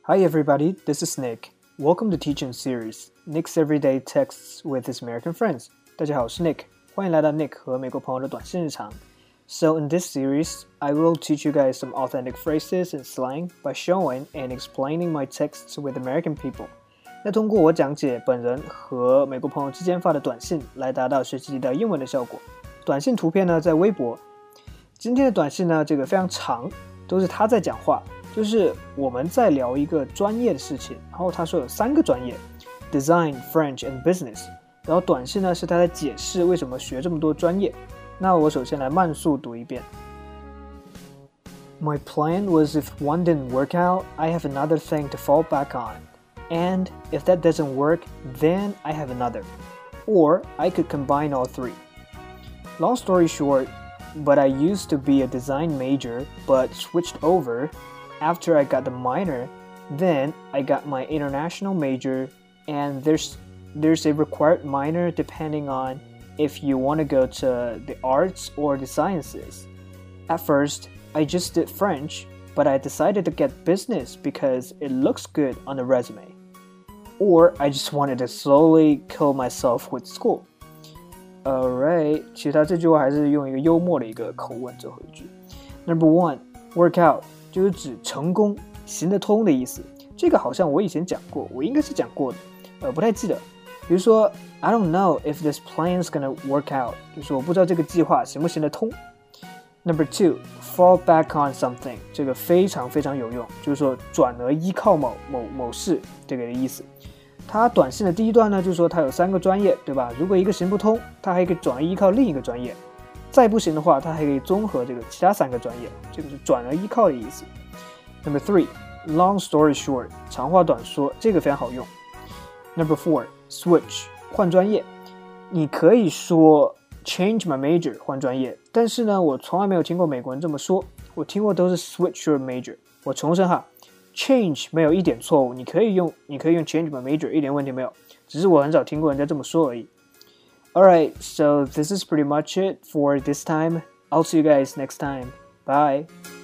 Hi everybody, this is Nick. Welcome to Teaching Series, Nick's Everyday Texts with his American friends. 大家好，我是 Nick， 欢迎来到 Nick 和美国朋友的短信日常。So in this series, I will teach you guys some authentic phrases and slang by showing and explaining my texts with American people. 那通过我讲解本人和美国朋友之间发的短信，来达到学习地道英文的效果。短信图片呢，在微博。今天的短信呢，这个非常长，都是他在讲话。就是我们在聊一个专业的事情，然后他说有3个专业 Design, French and Business， 然后短信呢是他在解释为什么学这么多专业。那我首先来慢速读一遍。My plan was if one didn't work out, I have another thing to fall back on. And if that doesn't work, then I have another. Or I could combine all 3. Long story short, but I used to be a design major but switched over.After I got the minor, then I got my international major, and there's a required minor depending on if you want to go to the arts or the sciences. At first, I just did French, but I decided to get business because it looks good on the resume. Or I just wanted to slowly kill myself with school. Alright, 其实他这句话还是用一个幽默的一个口吻最后一句。Number 1, work out.就是指成功行得通的意思，这个好像我以前讲过，我应该是讲过的，不太记得。比如说 I don't know if this plan's gonna work out， 就是我不知道这个计划行不行得通。Number 2, fall back on something， 这个非常非常有用，就是说转而依靠某事这个的意思。它短信的第一段呢，就是说它有3个专业，对吧？如果一个行不通，它还可以转而依靠另一个专业。再不行的话，它还可以综合这个其他3个专业，这个是转而依靠的意思。Number 3, long story short， 长话短说，这个非常好用。Number 4, switch， 换专业。你可以说 change my major， 换专业，但是呢，我从来没有听过美国人这么说，我听过都是 switch your major。我重申哈 ，change 没有一点错误，你可以用 change my major， 一点问题没有，只是我很少听过人家这么说而已。Alright, so this is pretty much it for this time. I'll see you guys next time. Bye.